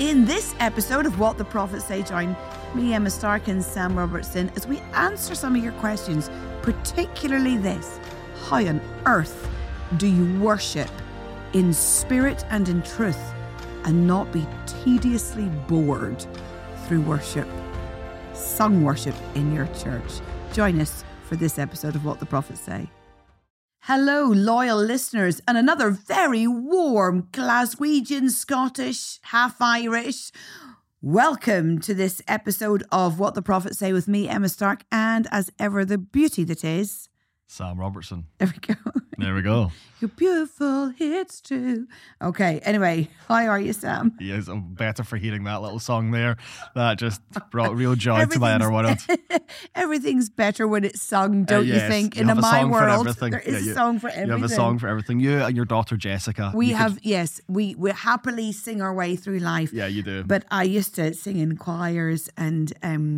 In this episode of What the Prophets Say, join me, Emma Stark, and Sam Robertson as we answer some of your questions, particularly this: how on earth do you worship in spirit and in truth and not be tediously bored through worship, sung worship in your church? Join us for this episode of What the Prophets Say. Hello, loyal listeners, and another very warm Glaswegian, Scottish, half Irish. Welcome to this episode of What the Prophets Say with me, Emma Stark, and as ever, the beauty that is Sam Robertson. There we go. There we go. You're beautiful, it's true. Okay, anyway, how are you, Sam? Yes, I'm better for hearing that little song there. That just brought real joy to my inner world. Everything's better when it's sung, don't you think? In my world, there is a song for everything. You have a song for everything. You and your daughter Jessica. We happily sing our way through life. Yeah, you do. But I used to sing in choirs and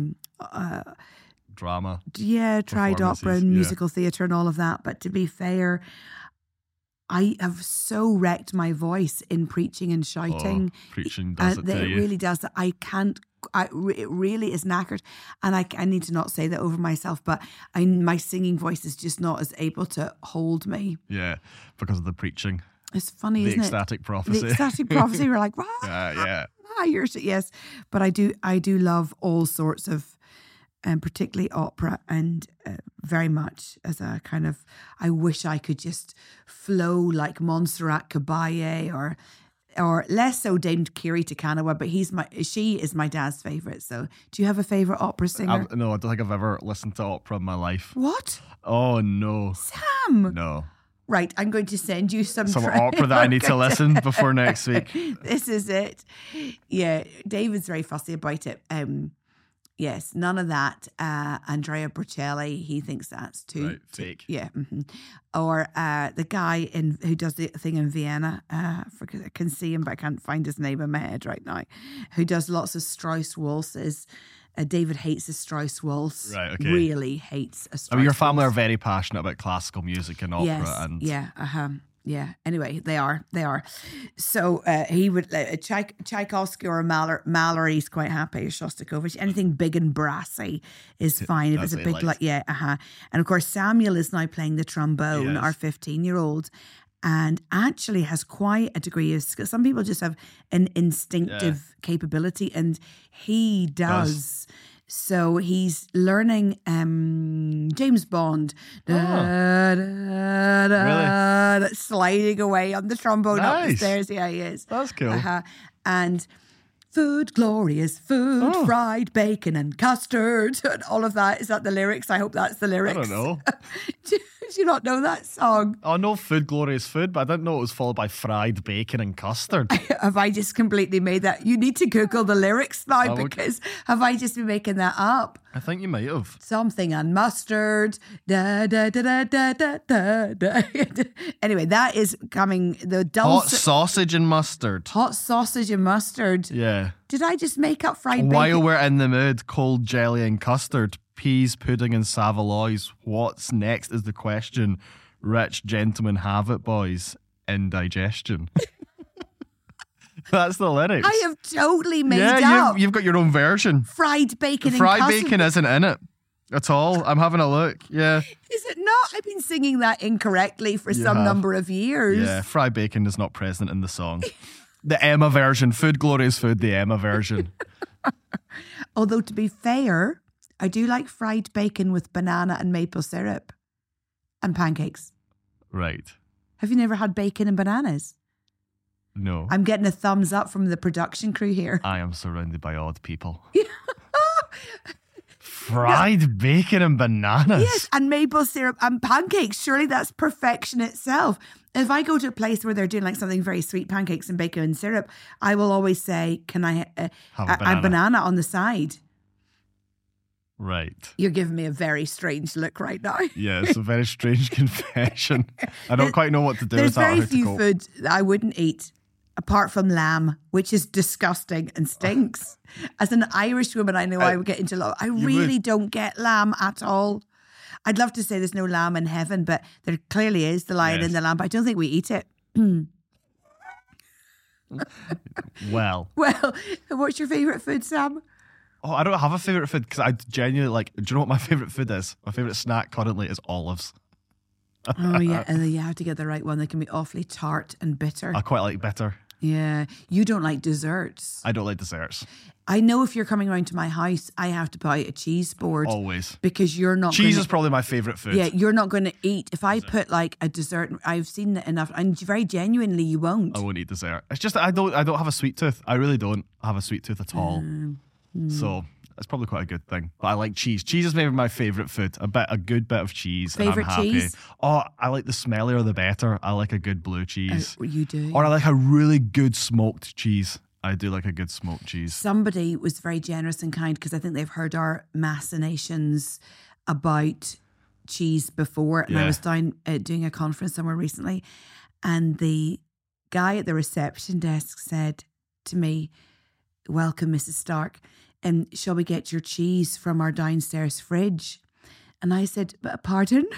drama. Yeah, tried opera and musical theatre and all of that. But to be fair, I have so wrecked my voice in preaching and shouting. Preaching does it to you. It really does. I can't. It really is knackered, and I need to not say that over myself. But my singing voice is just not as able to hold me. Yeah, because of the preaching. It's funny, isn't it? The ecstatic prophecy. The ecstatic prophecy. We're like, yes. But I do love all sorts of. And particularly opera, and very much as a kind of, I wish I could just flow like Montserrat Caballé or less so Dame Kiri Takanawa, but she is my dad's favourite. So do you have a favourite opera singer? No, I don't think I've ever listened to opera in my life. What? Oh no. Sam! No. Right, I'm going to send you some opera that I need to listen before next week. This is it. Yeah, David's very fussy about it. Yes, none of that. Andrea Bocelli, he thinks that's too fake. Yeah, or the guy who does the thing in Vienna. I can see him, but I can't find his name in my head right now. Who does lots of Strauss waltzes? David hates a Strauss waltz. Right, okay. Really hates a Strauss. I mean, your family are very passionate about classical music and opera. Yes, and yeah. Anyway, they are. So he would Tchaikovsky or Mallory's quite happy. Shostakovich, anything big and brassy is fine. If it's a big And of course, Samuel is now playing the trombone. Our 15-year-old. And actually has quite a degree of skill. Some people just have an instinctive capability, and he does. So he's learning James Bond, Really? sliding away on the trombone up the stairs. Yeah, he is. That's cool. And food, glorious food, fried bacon and custard, and all of that. Is that the lyrics? I hope that's the lyrics. I don't know. Do you not know that song? I know food, glorious food, but I didn't know it was followed by fried bacon and custard. Have I just completely made that? You need to Google the lyrics now because have I just been making that up? I think you might have. Something and mustard. Da, da, da, da, da, da, da. Anyway, that is coming. The hot sausage and mustard. Hot sausage and mustard. Yeah. Did I just make up fried bacon? While we're in the mood, cold jelly and custard, peas, pudding and Savoloys. What's next is the question. Rich gentlemen have it, boys. Indigestion. That's the lyrics. I have totally made up. You've got your own version. Fried bacon and custard. Fried bacon isn't in it at all. I'm having a look. Yeah. Is it not? I've been singing that incorrectly for some number of years. Yeah, fried bacon is not present in the song. The Emma version. Food, glorious food, the Emma version. Although, to be fair, I do like fried bacon with banana and maple syrup and pancakes. Right. Have you never had bacon and bananas? No. I'm getting a thumbs up from the production crew here. I am surrounded by odd people. Fried bacon and bananas. Yes, and maple syrup and pancakes. Surely that's perfection itself. If I go to a place where they're doing like something very sweet, pancakes and bacon and syrup, I will always say, can I have a banana on the side? Right. You're giving me a very strange look right now. Yeah, it's a very strange confession. I don't quite know what to do with that. There's very few foods that I wouldn't eat apart from lamb, which is disgusting and stinks. As an Irish woman, I know I would get into love. I really don't get lamb at all. I'd love to say there's no lamb in heaven, but there clearly is, the lion and the lamb, but I don't think we eat it. Well, what's your favourite food, Sam? oh, I don't have a favourite food because I genuinely like. Do you know what my favourite food is? My favourite snack currently is olives. Oh yeah, and then you have to get the right one. They can be awfully tart and bitter. I quite like bitter. Yeah, you don't like desserts. I don't like desserts. I know if you're coming around to my house, I have to buy a cheese board. Always. Because you're not Cheese gonna, is probably my favourite food. Yeah, you're not going to eat. If I put like a dessert, I've seen it enough, and very genuinely you won't. I won't eat dessert. It's just that I don't have a sweet tooth. I really don't have a sweet tooth at all. So that's probably quite a good thing. But I like cheese. Cheese is maybe my favourite food. A good bit of cheese. Favourite and I'm happy. cheese? Oh, I like the smellier the better. I like a good blue cheese. You do. Or I like a really good smoked cheese. I do like a good smoked cheese. Somebody was very generous and kind because I think they've heard our machinations about cheese before. And I was down doing a conference somewhere recently, and the guy at the reception desk said to me, "Welcome, Mrs. Stark. And shall we get your cheese from our downstairs fridge?" And I said, "But pardon?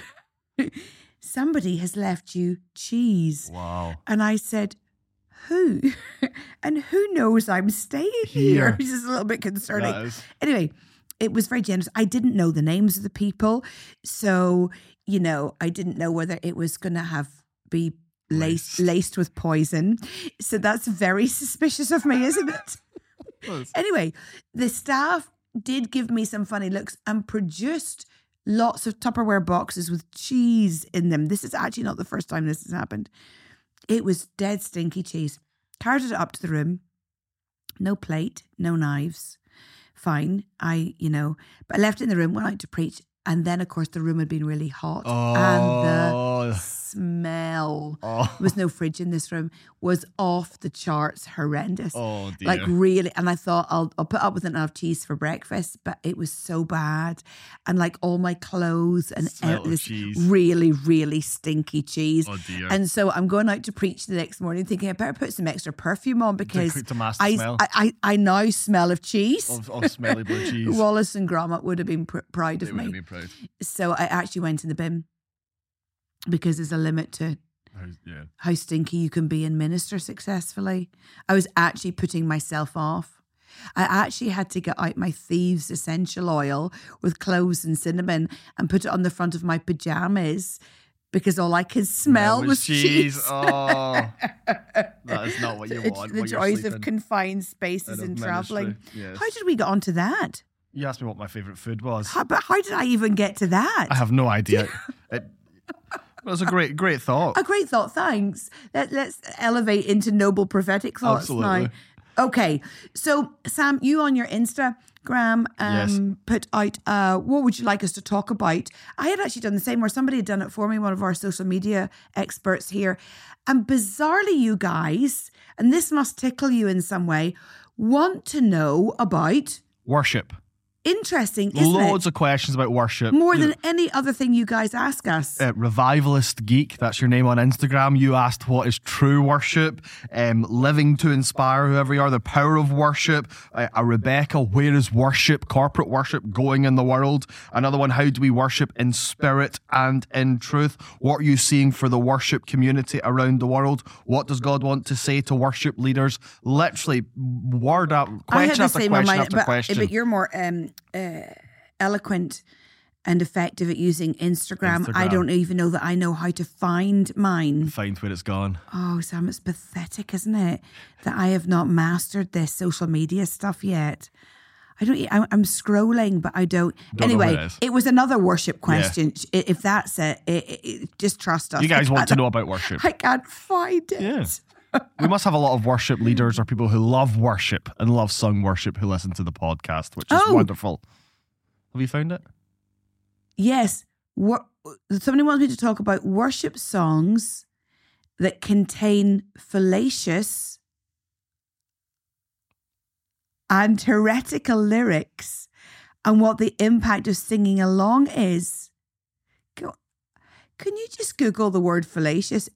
Somebody has left you cheese." Wow. And I said, "Who?" And who knows I'm staying here? Which is a little bit concerning. Anyway, it was very generous. I didn't know the names of the people. So, I didn't know whether it was going to be laced with poison. So that's very suspicious of me, isn't it? Anyway, the staff did give me some funny looks and produced lots of Tupperware boxes with cheese in them. This is actually not the first time this has happened. It was dead stinky cheese. Carried it up to the room. No plate, no knives. Fine. But I left it in the room, went out to preach. And then, of course, the room had been really hot. Oh. And the smell, there was no fridge in this room, was off the charts, horrendous. Oh, dear. Like really. And I thought, I'll put up with it and have cheese for breakfast. But it was so bad. And like all my clothes and this really, really stinky cheese. Oh, dear. And so I'm going out to preach the next morning thinking I better put some extra perfume on because to mask the smell. I now smell of cheese. Of smelly blue cheese. Wallace and Gromit would have been proud of me. They would have been proud. So I actually went in the bin because there's a limit to how stinky you can be and minister successfully. I was actually putting myself off. I actually had to get out my Thieves essential oil with cloves and cinnamon and put it on the front of my pajamas because all I could smell was cheese. Oh, that is not what you want. The joys of confined spaces and travelling. Yes. How did we get onto that? You asked me what my favourite food was. But how did I even get to that? I have no idea. It was a great thought. A great thought, thanks. Let's elevate into noble prophetic thoughts Absolutely. now. Okay, so Sam, you on your Instagram put out, what would you like us to talk about? I had actually done the same, where somebody had done it for me, one of our social media experts here. And bizarrely, you guys, and this must tickle you in some way, want to know about worship. Interesting, isn't it? Loads of questions about worship. More than any other thing you guys ask us. Revivalist Geek, that's your name on Instagram. You asked what is true worship. Living to inspire, whoever you are, the power of worship. A Rebecca, where is worship, corporate worship going in the world? Another one, how do we worship in spirit and in truth? What are you seeing for the worship community around the world? What does God want to say to worship leaders? Literally, word up, question after question after question. But you're more eloquent and effective at using Instagram. I don't even know that I know how to find mine. Find where it's gone. Oh, Sam, it's pathetic, isn't it? That I have not mastered this social media stuff yet. I'm scrolling, but I don't. Anyway, it was another worship question. Yeah. If that's it, just trust us. You guys want to know about worship. I can't find it. Yeah. We must have a lot of worship leaders or people who love worship and love sung worship who listen to the podcast, which is wonderful. Have you found it? Yes. Somebody wants me to talk about worship songs that contain fallacious and heretical lyrics and what the impact of singing along is. Can you just Google the word fallacious?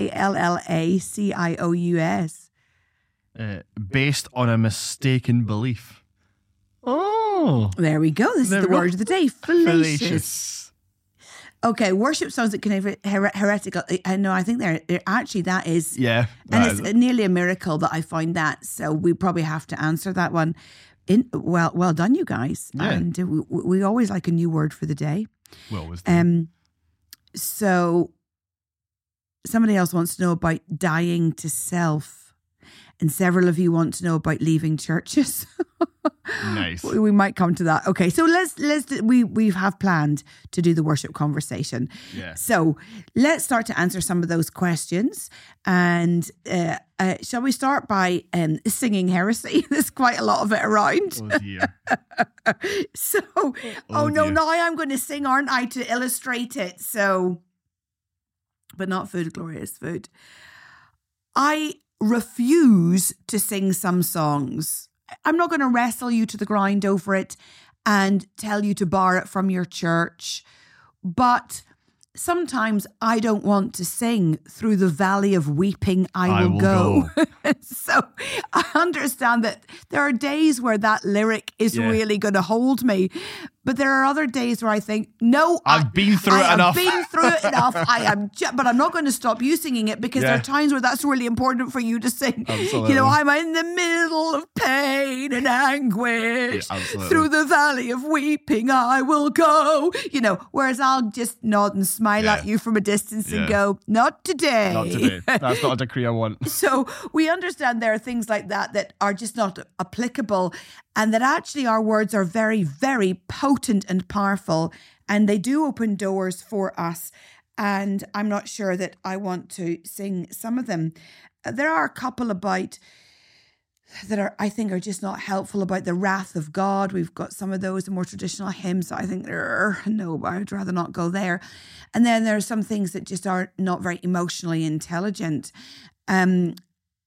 Fallacious. Based on a mistaken belief. Oh. There we go. This is the word of the day. Fallacious. Okay, worship songs that can be heretical. No, I think they're actually that is. Yeah. And it's nearly a miracle that I find that. So we probably have to answer that one. Well done, you guys. Yeah. And we always like a new word for the day. We always do. So somebody else wants to know about dying to self, and several of you want to know about leaving churches. Nice. We might come to that. Okay, so we have planned to do the worship conversation. Yeah. So let's start to answer some of those questions. And shall we start by singing heresy? There's quite a lot of it around. Oh dear. So, Oh, no, dear. now I'm going to sing, aren't I, to illustrate it? So, but not food, glorious food. I refuse to sing some songs. I'm not going to wrestle you to the ground over it and tell you to bar it from your church. But sometimes I don't want to sing through the valley of weeping, I will go. So I understand that there are days where that lyric is really going to hold me. But there are other days where I think, no, I've been through it enough. I've been through it enough. But I'm not going to stop you singing it because there are times where that's really important for you to sing. Absolutely. You know, I'm in the middle of pain and anguish. Through the valley of weeping, I will go. You know, whereas I'll just nod and smile at you from a distance and go, not today. Not today. That's not a decree I want. So we understand there are things like that are just not applicable, and that actually our words are very, very potent and powerful, and they do open doors for us. And I'm not sure that I want to sing some of them. There are a couple about that I think are just not helpful, about the wrath of God. We've got some of those more traditional hymns that I think no, I'd rather not go there. And then there are some things that just are not very emotionally intelligent. And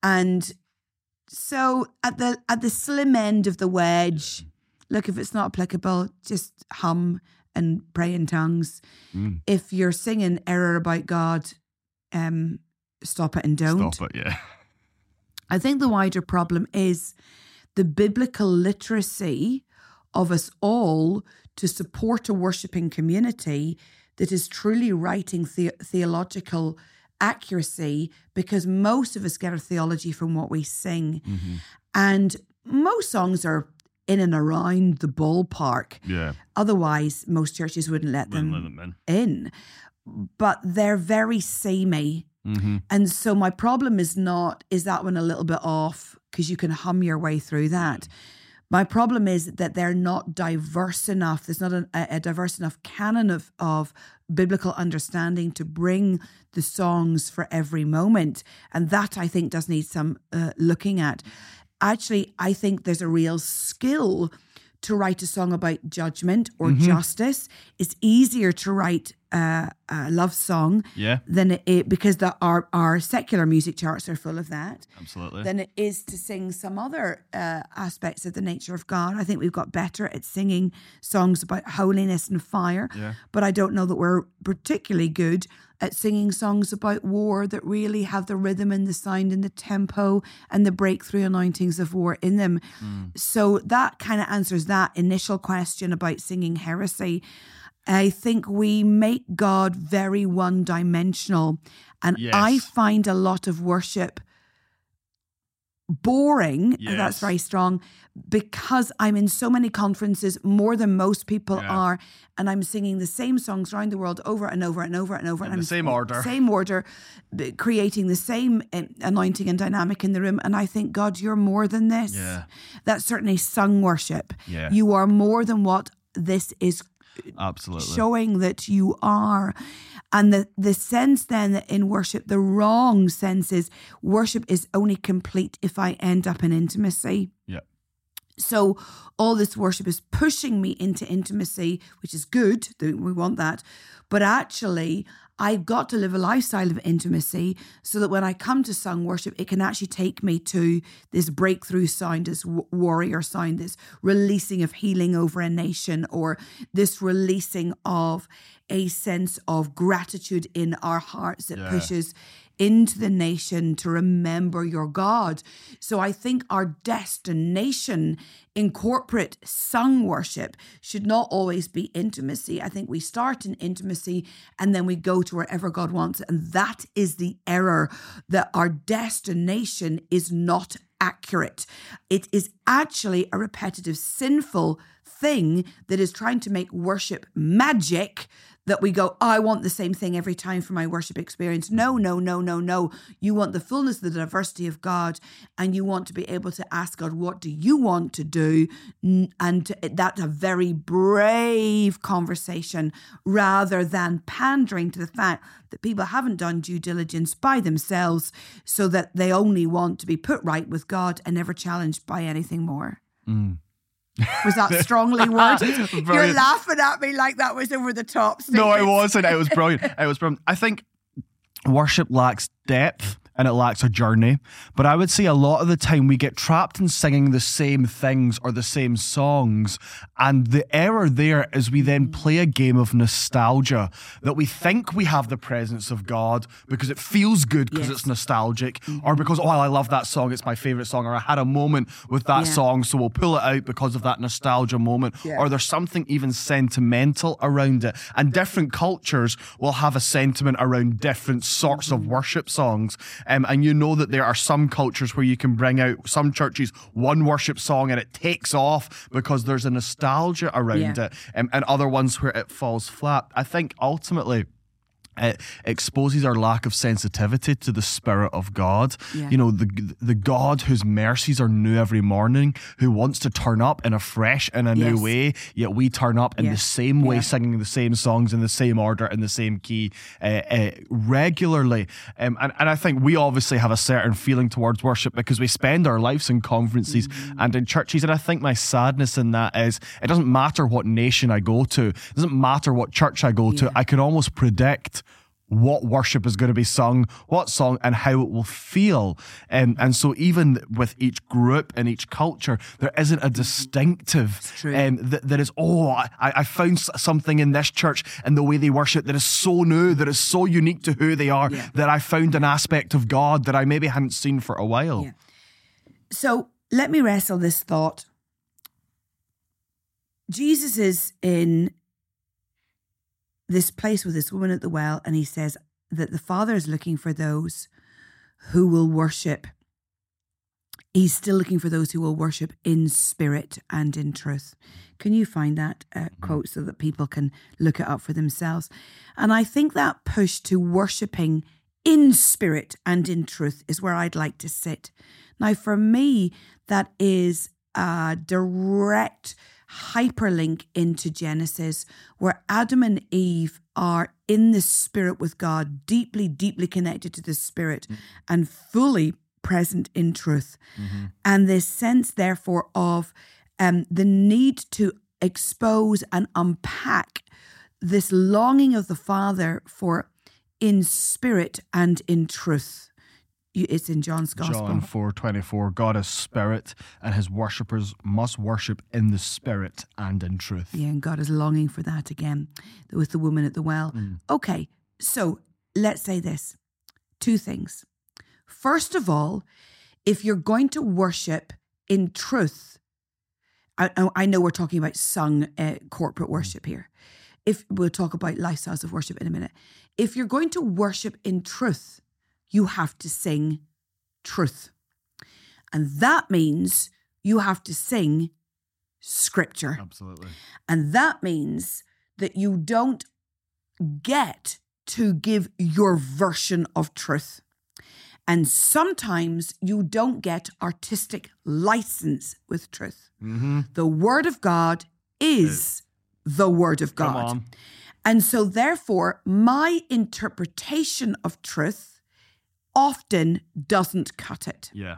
so at the slim end of the wedge, look, if it's not applicable, just hum and pray in tongues. If you're singing error about God, stop it and don't. Stop it, yeah. I think the wider problem is the biblical literacy of us all to support a worshipping community that is truly writing theological accuracy, because most of us get our theology from what we sing. Mm-hmm. And most songs are in and around the ballpark. Yeah. Otherwise, most churches wouldn't let them in. But they're very samey. Mm-hmm. And so my problem is that one a little bit off, because you can hum your way through that. My problem is that they're not diverse enough. There's not a diverse enough canon of biblical understanding to bring the songs for every moment. And that, I think, does need some looking at. Actually, I think there's a real skill to write a song about judgment or justice. It's easier to write a love song than it, because our secular music charts are full of that. Absolutely. Than it is to sing some other aspects of the nature of God. I think we've got better at singing songs about holiness and fire, but I don't know that we're particularly good at singing songs about war that really have the rhythm and the sound and the tempo and the breakthrough anointings of war in them. So that kind of answers that initial question about singing heresy. I think we make God very one-dimensional, and I find a lot of worship boring, and that's very strong, because I'm in so many conferences, more than most people are, and I'm singing the same songs around the world over and over and over and over. In the same order, creating the same anointing and dynamic in the room. And I think, God, you're more than this. Yeah. That's certainly sung worship. Yeah. You are more than what this is. Absolutely. Showing that you are. And the sense then that in worship, the wrong sense is worship is only complete if I end up in intimacy. Yeah. So all this worship is pushing me into intimacy, which is good. We want that. But actually, I've got to live a lifestyle of intimacy so that when I come to sung worship, it can actually take me to this breakthrough sound, this warrior sound, this releasing of healing over a nation, or this releasing of a sense of gratitude in our hearts that pushes into the nation to remember your God. So I think our destination in corporate sung worship should not always be intimacy. I think we start in intimacy and then we go to wherever God wants. And that is the error, that our destination is not accurate. It is actually a repetitive, sinful thing that is trying to make worship magic, that we go, I want the same thing every time for my worship experience. No. You want the fullness, the diversity of God, and you want to be able to ask God, what do you want to do? And that's a very brave conversation, rather than pandering to the fact that people haven't done due diligence by themselves, so that they only want to be put right with God and never challenged by anything more. Was that strongly worded? You're laughing at me like that was over the top. No, it wasn't. It was brilliant. I think worship lacks depth and it lacks a journey. But I would say a lot of the time we get trapped in singing the same things or the same songs. And the error there is we then play a game of nostalgia, that we think we have the presence of God because it feels good because it's nostalgic, or because, oh, I love that song, it's my favourite song, or I had a moment with that song, so we'll pull it out because of that nostalgia moment. Or there's something even sentimental around it. And different cultures will have a sentiment around different sorts of worship songs. And you know that there are some cultures where you can bring out, some churches, one worship song and it takes off because there's a nostalgia around it, and other ones where it falls flat. I think ultimately it exposes our lack of sensitivity to the Spirit of God. You know, the God whose mercies are new every morning, who wants to turn up in a fresh and a new way, yet we turn up in the same way, singing the same songs in the same order, in the same key, regularly. And I think we obviously have a certain feeling towards worship because we spend our lives in conferences and in churches. And I think my sadness in that is, it doesn't matter what nation I go to, it doesn't matter what church I go to, I can almost predict what worship is going to be sung, what song, and how it will feel. And so even with each group and each culture, there isn't a distinctive that is, I found something in this church and the way they worship that is so new, that is so unique to who they are, that I found an aspect of God that I maybe hadn't seen for a while. So let me wrestle this thought. Jesus is in this place with this woman at the well, and he says that the Father is looking for those who will worship. He's still looking for those who will worship in spirit and in truth. Can you find that quote so that people can look it up for themselves? And I think that push to worshipping in spirit and in truth is where I'd like to sit. Now, for me, that is a direct hyperlink into Genesis, where Adam and Eve are in the Spirit with God, deeply, deeply connected to the Spirit and fully present in truth. And this sense, therefore, of the need to expose and unpack this longing of the Father for in spirit and in truth. It's in John's Gospel. John 4:24. God is spirit, and his worshippers must worship in the spirit and in truth. Yeah, and God is longing for that again with the woman at the well. Okay, so let's say this. Two things. First of all, if you're going to worship in truth, I know we're talking about sung corporate worship here. If we'll talk about lifestyles of worship in a minute. If you're going to worship in truth, you have to sing truth. And that means you have to sing scripture. Absolutely. And that means that you don't get to give your version of truth. And sometimes you don't get artistic license with truth. The Word of God is the Word of God. Come on. And so therefore, my interpretation of truth often doesn't cut it. Yeah.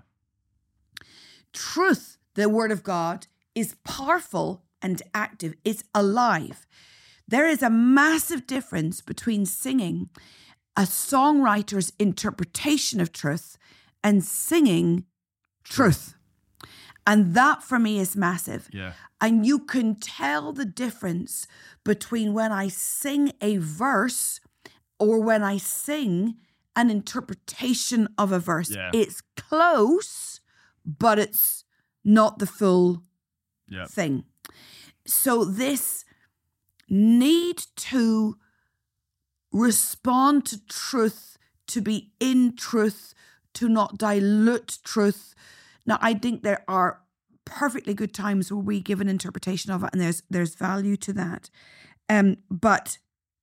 Truth, the Word of God, is powerful and active. It's alive. There is a massive difference between singing a songwriter's interpretation of truth and singing truth. And that for me is massive. Yeah. And you can tell the difference between when I sing a verse or when I sing an interpretation of a verse. Yeah. It's close, but it's not the full thing. So this need to respond to truth, to be in truth, to not dilute truth. Now, I think there are perfectly good times where we give an interpretation of it, and there's value to that. But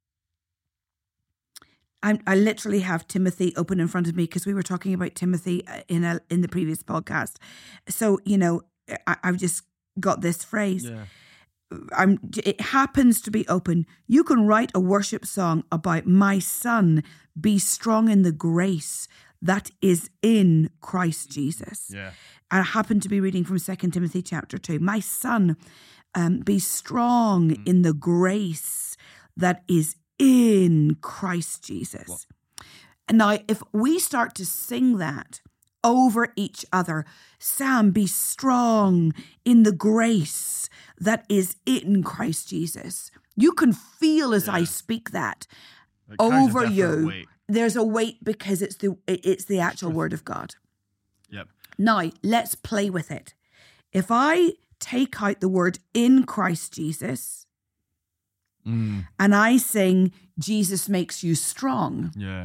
I literally have Timothy open in front of me because we were talking about Timothy in the previous podcast. So, I've just got this phrase. Yeah. It happens to be open. You can write a worship song about my son, be strong in the grace that is in Christ Jesus. Yeah. I happen to be reading from 2 Timothy chapter 2. My son, be strong in the grace that is in Christ Jesus. What? And now, if we start to sing that over each other, Sam, be strong in the grace that is in Christ Jesus. You can feel as I speak that over you. Weight. There's a weight because it's the actual word of God. Yep. Now, let's play with it. If I take out the word in Christ Jesus and I sing, Jesus makes you strong. Yeah.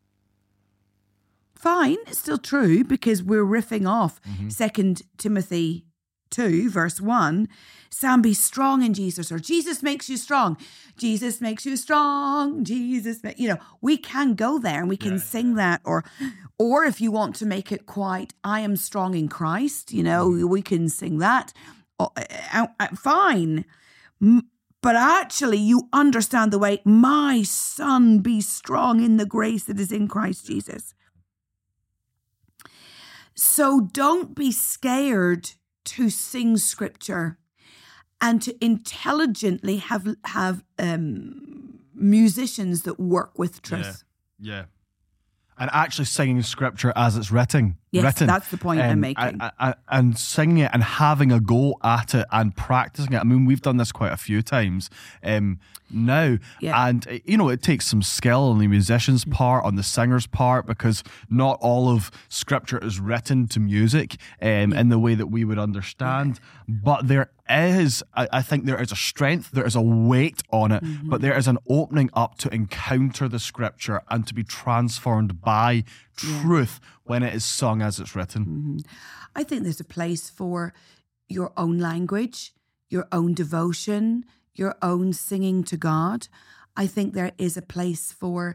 Fine, it's still true because we're riffing off 2 Timothy 2, verse 1. Sam, be strong in Jesus, or Jesus makes you strong. Jesus makes you strong. We can go there and we can sing that. Or if you want to make it quite, I am strong in Christ, we can sing that. Fine. But actually, you understand the way, my son, be strong in the grace that is in Christ Jesus. So don't be scared to sing scripture and to intelligently have musicians that work with truth. Yeah. And actually singing scripture as it's written. Yes, that's the point I'm making. And singing it and having a go at it and practicing it. I mean, we've done this quite a few times now. Yeah. And, it takes some skill on the musician's part, on the singer's part, because not all of scripture is written to music in the way that we would understand. But there is, I think there is a strength, there is a weight on it, but there is an opening up to encounter the scripture and to be transformed by truth when it is sung as it's written. I think there's a place for your own language, your own devotion, your own singing to God. I think there is a place for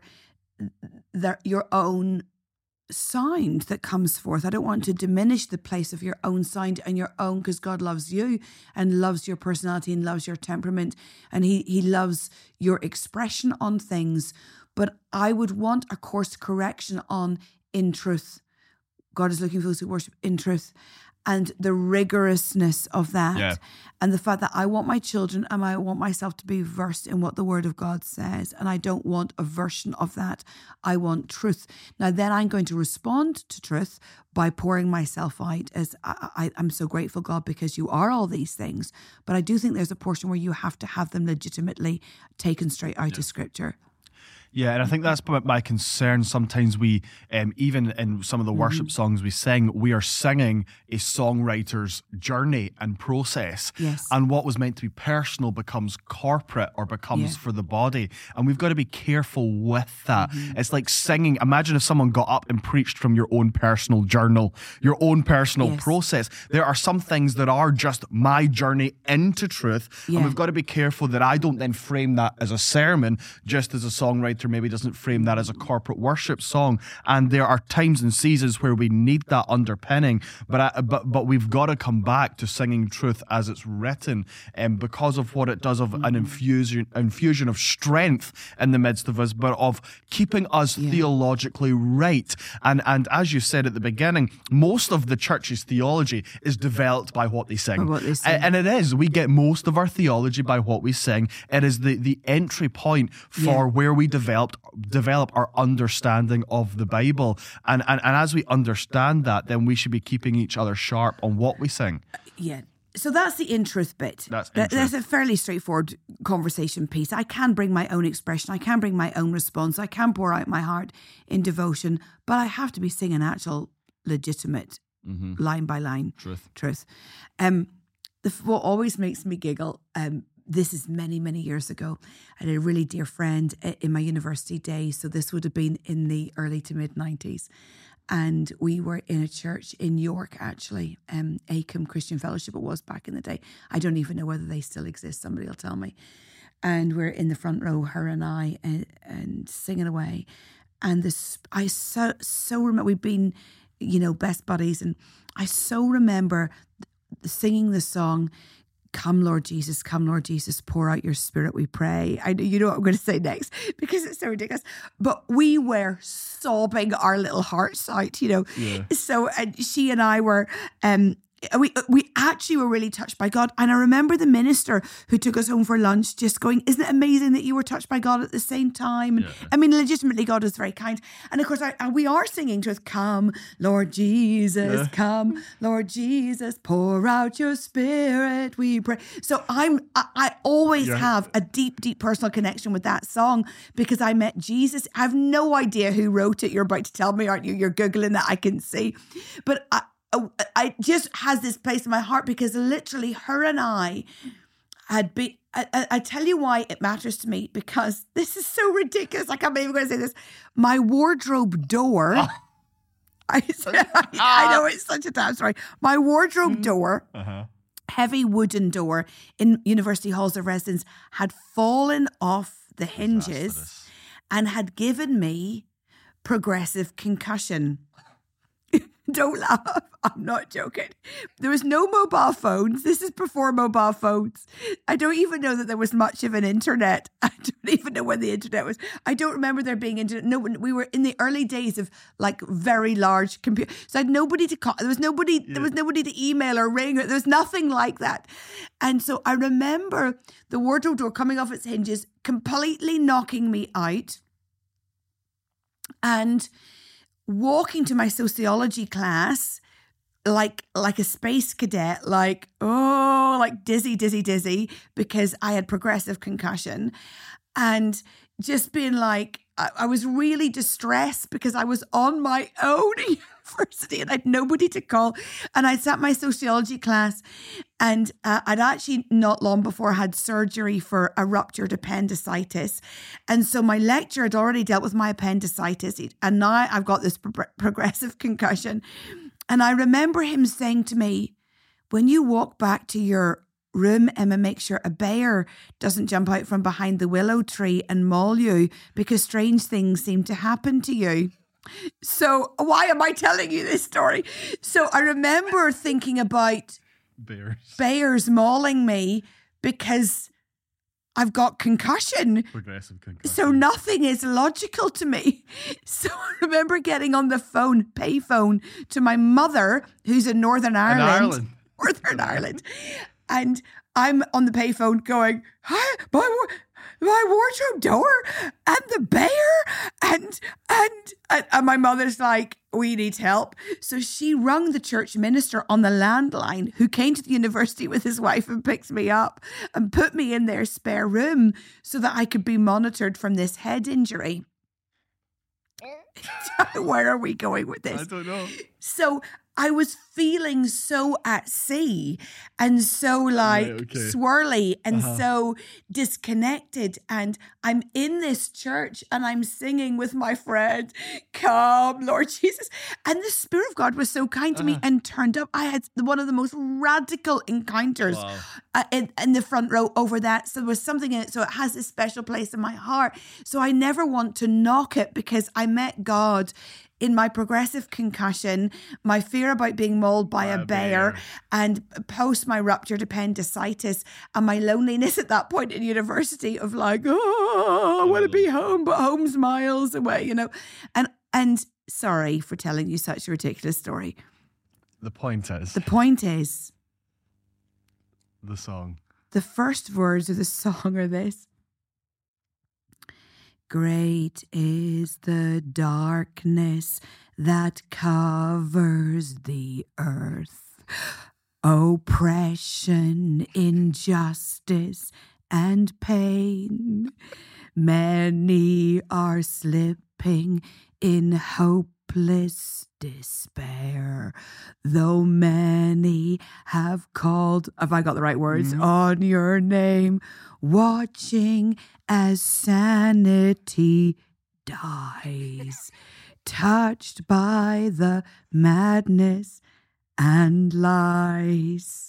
your own sound that comes forth. I don't want to diminish the place of your own sound and your own, because God loves you and loves your personality and loves your temperament, and he loves your expression on things. But I would want a course correction on in truth. God is looking for those who worship in truth, and the rigorousness of that, and the fact that I want my children and I want myself to be versed in what the Word of God says, and I don't want a version of that. I want truth. Now, then I'm going to respond to truth by pouring myself out as I'm so grateful, God, because you are all these things. But I do think there's a portion where you have to have them legitimately taken straight out of Scripture. Yeah, and I think that's my concern. Sometimes we, even in some of the worship songs we sing, we are singing a songwriter's journey and process. Yes. And what was meant to be personal becomes corporate or becomes for the body. And we've got to be careful with that. It's like singing. Imagine if someone got up and preached from your own personal journal, your own personal process. There are some things that are just my journey into truth. And we've got to be careful that I don't then frame that as a sermon, just as a songwriter maybe doesn't frame that as a corporate worship song. And there are times and seasons where we need that underpinning, but we've got to come back to singing truth as it's written, because of what it does of an infusion of strength in the midst of us, but of keeping us theologically right. And as you said at the beginning, most of the church's theology is developed by what they sing. And it is. We get most of our theology by what we sing. It is the entry point for where we develop our understanding of the Bible, and as we understand that, then we should be keeping each other sharp on what we sing. So that's the in truth bit. That's in truth. That's a fairly straightforward conversation piece. I can bring my own expression. I can bring my own response. I can pour out my heart in devotion, but I have to be singing actual legitimate line by line truth. What always makes me giggle, this is many, many years ago. I had a really dear friend in my university days. So this would have been in the early to mid 90s. And we were in a church in York, actually, ACOM Christian Fellowship, it was back in the day. I don't even know whether they still exist. Somebody will tell me. And we're in the front row, her and I, and singing away. And I so remember, we'd been, best buddies. And I so remember singing the song, come Lord Jesus, pour out your spirit, we pray. You know what I'm going to say next because it's so ridiculous. But we were sobbing our little hearts out, Yeah. So she and I were, we actually were really touched by God. And I remember the minister who took us home for lunch just going, isn't it amazing that you were touched by God at the same time? And, I mean, legitimately, God is very kind. And of course, we are singing to us, come, Lord Jesus, come, Lord Jesus, pour out your spirit, we pray. So I always have a deep, deep personal connection with that song because I met Jesus. I have no idea who wrote it. You're about to tell me, aren't you? You're Googling that, I can see. But I just has this place in my heart because literally her and I had been, I tell you why it matters to me because this is so ridiculous. I can't believe I'm going to say this. My wardrobe door, I know it's such a damn story. My wardrobe door, heavy wooden door in University Halls of Residence had fallen off the hinges and had given me progressive concussion. Don't laugh. I'm not joking. There was no mobile phones. This is before mobile phones. I don't even know that there was much of an internet. I don't even know when the internet was. I don't remember there being internet. No, we were in the early days of like very large computers. So I had nobody to call. There was nobody to email or ring. There was nothing like that. And so I remember the wardrobe door coming off its hinges, completely knocking me out. And walking to my sociology class like a space cadet, like dizzy, because I had progressive concussion. And just being like, I was really distressed because I was on my own at university and I had nobody to call. And I sat my sociology class and I'd actually not long before had surgery for a ruptured appendicitis. And so my lecturer had already dealt with my appendicitis and now I've got this progressive concussion. And I remember him saying to me, when you walk back to your room, Emma, make sure a bear doesn't jump out from behind the willow tree and maul you because strange things seem to happen to you. So why am I telling you this story? So I remember thinking about bears mauling me because I've got concussion. Progressive concussion. So nothing is logical to me. So I remember getting on the payphone to my mother, who's in Northern Ireland. Northern Ireland. And I'm on the payphone going, hi, my wardrobe door and the bear and my mother's like, we need help. So she rung the church minister on the landline who came to the university with his wife and picked me up and put me in their spare room so that I could be monitored from this head injury. Where are we going with this? I don't know. So I was feeling so at sea and so swirly and so disconnected. And I'm in this church and I'm singing with my friend, come, Lord Jesus. And the Spirit of God was so kind to me and turned up. I had one of the most radical encounters in the front row over that. So there was something in it. So it has this special place in my heart. So I never want to knock it because I met God in my progressive concussion, my fear about being mauled by a bear, and post my ruptured appendicitis, and my loneliness at that point in university of like, I want to be home, but home's miles away, And sorry for telling you such a ridiculous story. The point is the song. The first words of the song are this. Great is the darkness that covers the earth. Oppression, injustice, and pain. Many are slipping in hopeless despair, though many have called, have I got the right words, on your name, watching as sanity dies, touched by the madness and lies.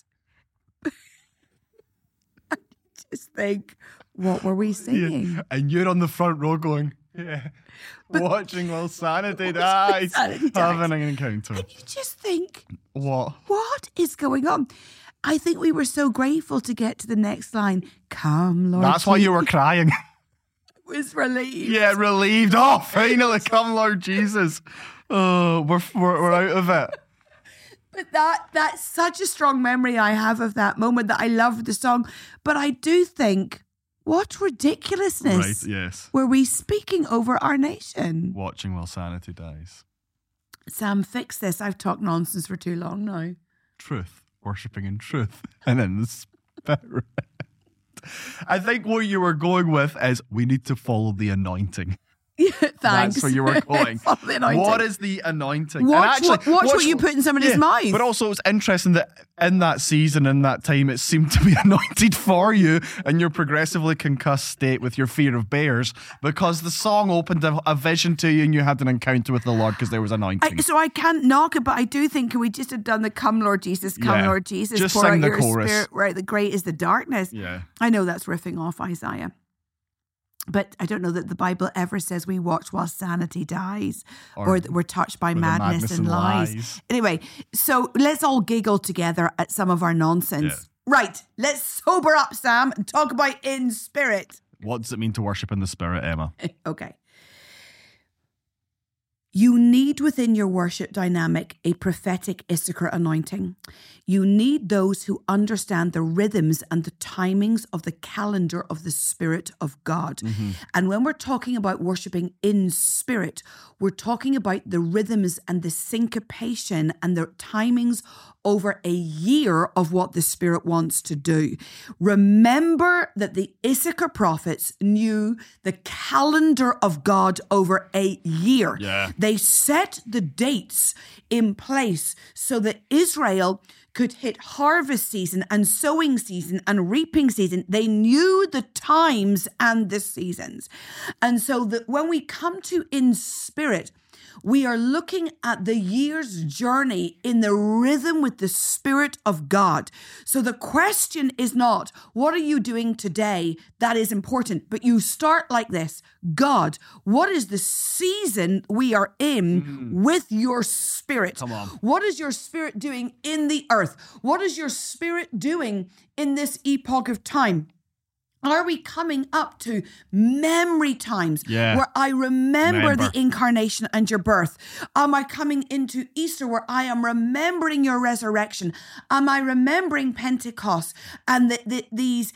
I just think, what were we singing? Yeah. And you're on the front row going, yeah, watching while sanity dies, having an encounter. And you just think, what is going on? I think we were so grateful to get to the next line. Come, Lord. That's why you were crying. Was relieved. Yeah, relieved. Oh, finally, come, Lord Jesus. Oh, we're out of it. But that's such a strong memory I have of that moment that I loved the song. But I do think, what ridiculousness. Right, yes. Were we speaking over our nation? Watching while sanity dies. Sam, fix this. I've talked nonsense for too long now. Truth. Worshipping in truth. And in the spirit. I think what you were going with is we need to follow the anointing. Yeah, thanks. That's where you were going. Follow the anointing. What is the anointing? Watch what you put in somebody's mouth. But also, it's interesting that in that season, in that time, it seemed to be anointed for you in your progressively concussed state with your fear of bears, because the song opened a vision to you and you had an encounter with the Lord because there was anointing. So I can't knock it, but I do think we just have done the "Come, Lord Jesus, come, Lord Jesus." Just pour sing out the your chorus. Spirit, right? The great is the darkness. Yeah. I know that's riffing off Isaiah. But I don't know that the Bible ever says we watch while sanity dies or that we're touched by madness and lies. Anyway, so let's all giggle together at some of our nonsense. Yeah. Right, let's sober up, Sam, and talk about in spirit. What does it mean to worship in the spirit, Emma? Okay. You need within your worship dynamic a prophetic Issachar anointing. You need those who understand the rhythms and the timings of the calendar of the Spirit of God. Mm-hmm. And when we're talking about worshiping in spirit, we're talking about the rhythms and the syncopation and the timings over a year of what the Spirit wants to do. Remember that the Issachar prophets knew the calendar of God over a year. Yeah. They set the dates in place so that Israel could hit harvest season and sowing season and reaping season. They knew the times and the seasons. And so that when we come to in spirit, we are looking at the year's journey in the rhythm with the Spirit of God. So the question is not, what are you doing today? That is important. But you start like this. God, what is the season we are in with your Spirit? Come on. What is your Spirit doing in the earth? What is your Spirit doing in this epoch of time? Are we coming up to memory times where I remember the incarnation and your birth? Am I coming into Easter where I am remembering your resurrection? Am I remembering Pentecost and these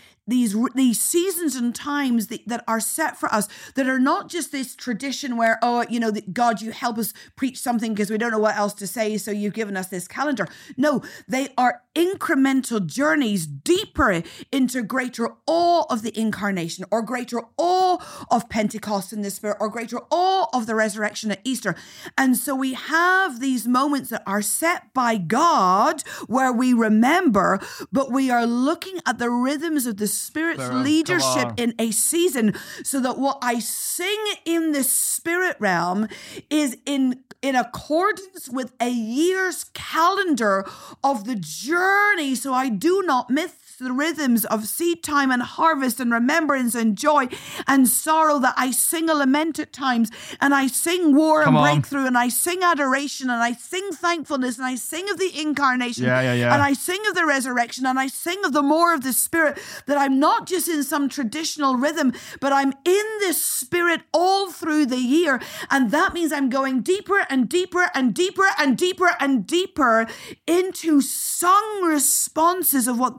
seasons and times that are set for us, that are not just this tradition where, God, you help us preach something because we don't know what else to say, so you've given us this calendar. No, they are incremental journeys deeper into greater awe of the incarnation, or greater awe of Pentecost in the Spirit, or greater awe of the resurrection at Easter. And so we have these moments that are set by God where we remember, but we are looking at the rhythms of the Spirit's leadership in a season, so that what I sing in the spirit realm is in accordance with a year's calendar of the journey, so I do not miss the rhythms of seed time and harvest and remembrance and joy and sorrow, that I sing a lament at times, and I sing war and breakthrough, and I sing adoration, and I sing thankfulness, and I sing of the incarnation, and I sing of the resurrection, and I sing of the more of the Spirit, that I'm not just in some traditional rhythm, but I'm in the Spirit all through the year. And that means I'm going deeper and deeper and deeper and deeper and deeper into sung responses of what the Spirit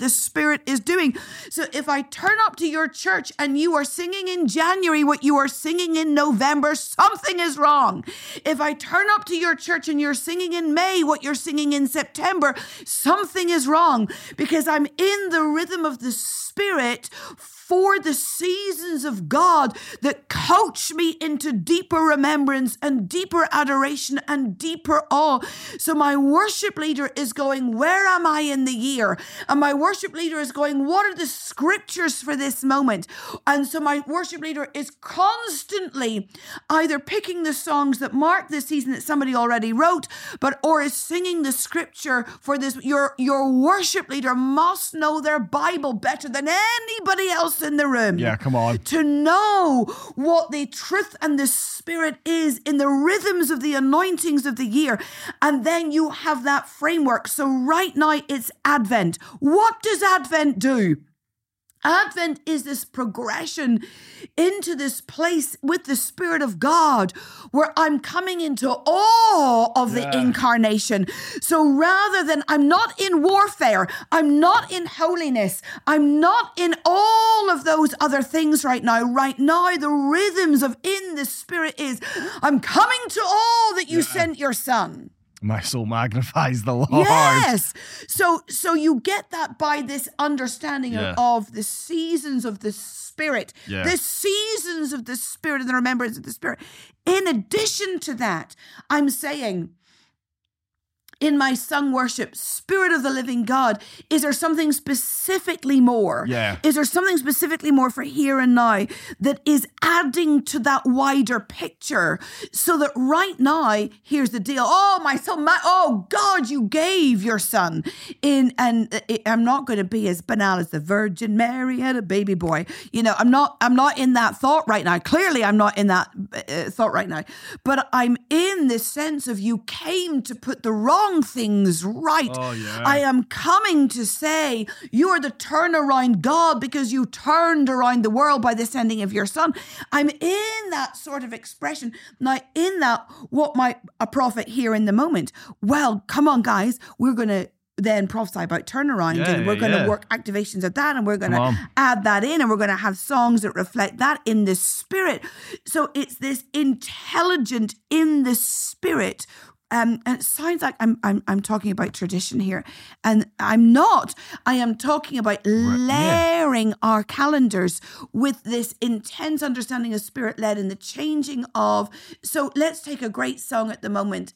Spirit is doing. So if I turn up to your church and you are singing in January what you are singing in November, something is wrong. If I turn up to your church and you're singing in May what you're singing in September, something is wrong, because I'm in the rhythm of the Spirit for the seasons of God that coach me into deeper remembrance and deeper adoration and deeper awe. So my worship leader is going, where am I in the year? And my worship leader is going, what are the scriptures for this moment? And so my worship leader is constantly either picking the songs that mark the season that somebody already wrote, or is singing the scripture for this. Your worship leader must know their Bible better than anybody else in the room. Yeah, come on. To know what the truth and the Spirit is in the rhythms of the anointings of the year. And then you have that framework. So right now it's Advent. What does Advent do? Advent is this progression into this place with the Spirit of God where I'm coming into awe of the incarnation. So rather than, I'm not in warfare, I'm not in holiness, I'm not in all of those other things right now. Right now, the rhythms of in the Spirit is, I'm coming to all that you sent your Son. My soul magnifies the Lord. Yes. So you get that by this understanding of the seasons of the Spirit. Yeah. The seasons of the Spirit and the remembrance of the Spirit. In addition to that, I'm saying, in my sung worship, Spirit of the living God, is there something specifically more? Yeah. Is there something specifically more for here and now that is adding to that wider picture? So that right now, here's the deal. Oh, my son, oh God, you gave your Son in, and I'm not going to be as banal as the Virgin Mary had a baby boy. You know, I'm not in that thought right now. Clearly, I'm not in that thought right now. But I'm in this sense of you came to put the wrong things right. Oh, yeah. I am coming to say you are the turnaround God because you turned around the world by the sending of your Son. I'm in that sort of expression. Now, in that, what might a prophet hear in the moment? Well, come on, guys, we're going to then prophesy about turnaround and we're going to work activations of that and we're going to add that in and we're going to have songs that reflect that in the Spirit. So it's this intelligent in the Spirit. And it sounds like I'm talking about tradition here, and I'm not. I am talking about layering our calendars with this intense understanding of Spirit-led and the changing of. So let's take a great song at the moment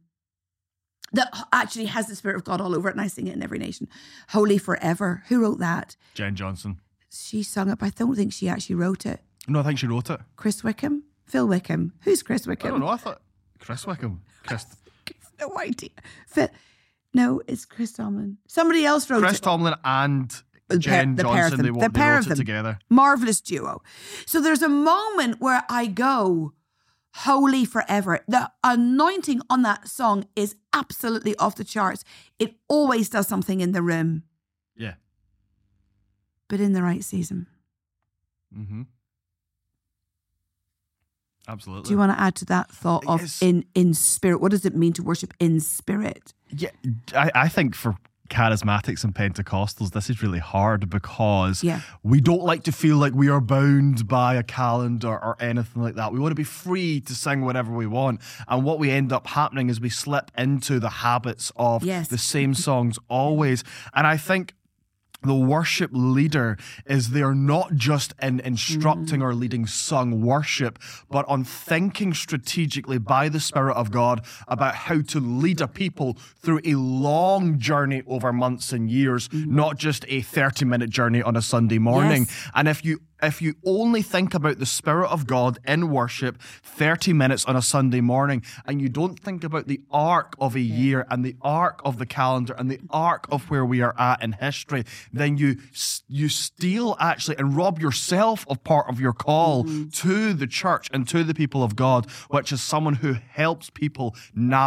that actually has the Spirit of God all over it, and I sing it in every nation. Holy Forever. Who wrote that? Jen Johnson. She sung it, but I don't think she actually wrote it. No, I think she wrote it. Chris Wickham? Phil Wickham? Who's Chris Wickham? I don't know. I thought Chris Wickham. No idea. No, it's Chris Tomlin. Somebody else wrote it. Chris Tomlin and Jen Johnson. They wrote it together. Marvelous duo. So there's a moment where I go, Holy Forever. The anointing on that song is absolutely off the charts. It always does something in the room. Yeah. But in the right season. Mm-hmm. Absolutely. Do you want to add to that thought of in spirit? What does it mean to worship in spirit? Yeah, I think for charismatics and Pentecostals, this is really hard because we don't like to feel like we are bound by a calendar or anything like that. We want to be free to sing whatever we want. And what we end up happening is we slip into the habits of the same songs always. And I think the worship leader is there not just in instructing or leading sung worship, but on thinking strategically by the Spirit of God about how to lead a people through a long journey over months and years, not just a 30-minute journey on a Sunday morning. Yes. And if you only think about the Spirit of God in worship 30 minutes on a Sunday morning, and you don't think about the arc of a year and the arc of the calendar and the arc of where we are at in history, then you steal actually and rob yourself of part of your call to the church and to the people of God, which is someone who helps people navigate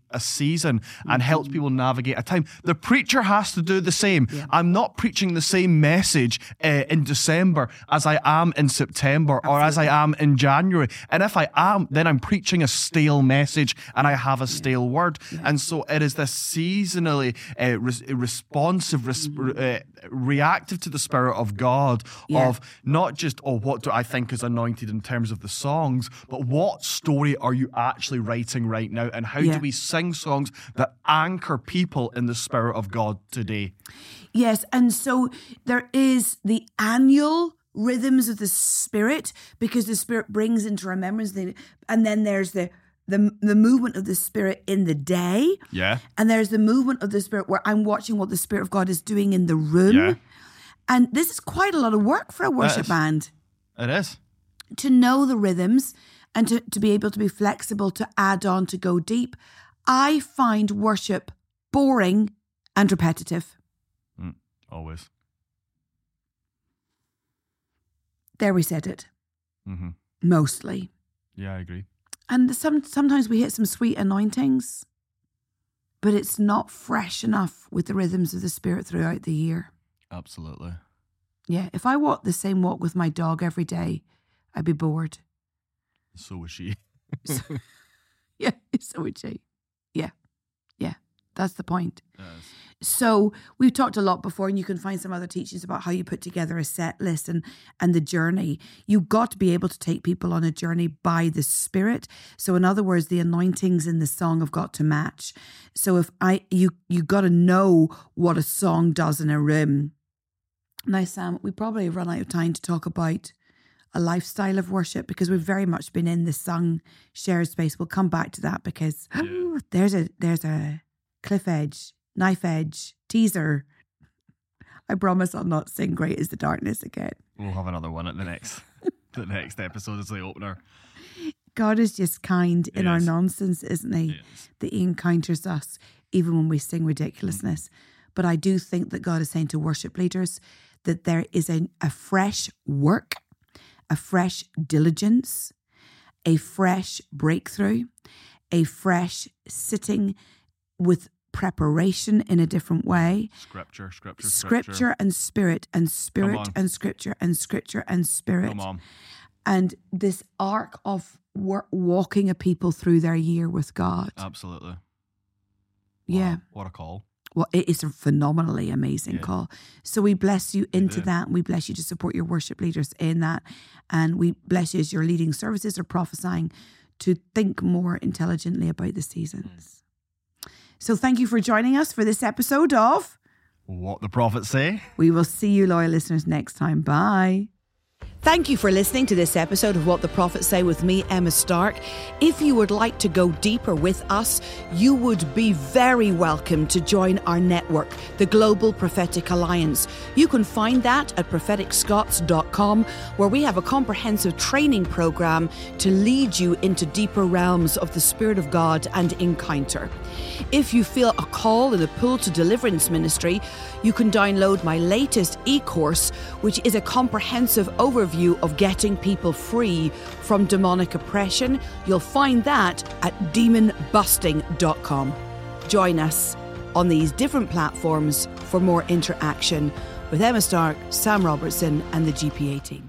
a season and helps people navigate a time. The preacher has to do the same. Yeah. I'm not preaching the same message in December as I am in September or as I am in January. And if I am, then I'm preaching a stale message and I have a stale word. And so it is this seasonally responsive, reactive to the Spirit of God of not just, what do I think is anointed in terms of the songs, but what story are you actually writing right now, and how do we sing songs that anchor people in the Spirit of God today? Yes, and so there is the annual rhythms of the Spirit, because the Spirit brings into remembrance, and then there's the movement of the Spirit in the day. Yeah. And there's the movement of the Spirit where I'm watching what the Spirit of God is doing in the room. Yeah. And this is quite a lot of work for a worship band. It is. To know the rhythms and to be able to be flexible, to add on, to go deep. I find worship boring and repetitive. Always. There, we said it. Mm-hmm. Mostly. Yeah, I agree. And sometimes we hit some sweet anointings, but it's not fresh enough with the rhythms of the Spirit throughout the year. Absolutely. Yeah, if I walked the same walk with my dog every day, I'd be bored. So was she. Yeah, so would she. Yeah, that's the point. Yes. So we've talked a lot before, and you can find some other teachings about how you put together a set list and the journey. You've got to be able to take people on a journey by the Spirit. So in other words, the anointings in the song have got to match. So if you got to know what a song does in a room. Now, Sam, we probably have run out of time to talk about a lifestyle of worship, because we've very much been in the sung shared space. We'll come back to that, because there's a cliff edge, knife edge, teaser. I promise I'll not sing Great Is the Darkness again. We'll have another one at the next episode as the opener. God is just kind in our nonsense, isn't he? Yes. That he encounters us even when we sing ridiculousness. But I do think that God is saying to worship leaders that there is a fresh work, a fresh diligence, a fresh breakthrough, a fresh sitting with preparation in a different way. Scripture and spirit, and spirit and scripture and scripture and spirit. Come on. And this arc of walking a people through their year with God. Absolutely. Yeah. Wow, what a call. Well, it is a phenomenally amazing call. So we bless you into that. And we bless you to support your worship leaders in that. And we bless you as you're leading services or prophesying to think more intelligently about the seasons. So thank you for joining us for this episode of What the Prophets Say. We will see you, loyal listeners, next time. Bye. Thank you for listening to this episode of What the Prophets Say with me, Emma Stark. If you would like to go deeper with us, you would be very welcome to join our network, the Global Prophetic Alliance. You can find that at propheticscots.com, where we have a comprehensive training program to lead you into deeper realms of the Spirit of God and encounter. If you feel a call in the Pull to Deliverance ministry, you can download my latest e-course, which is a comprehensive overview of getting people free from demonic oppression. You'll find that at demonbusting.com. Join us on these different platforms for more interaction with Emma Stark, Sam Robertson, and the GPA team.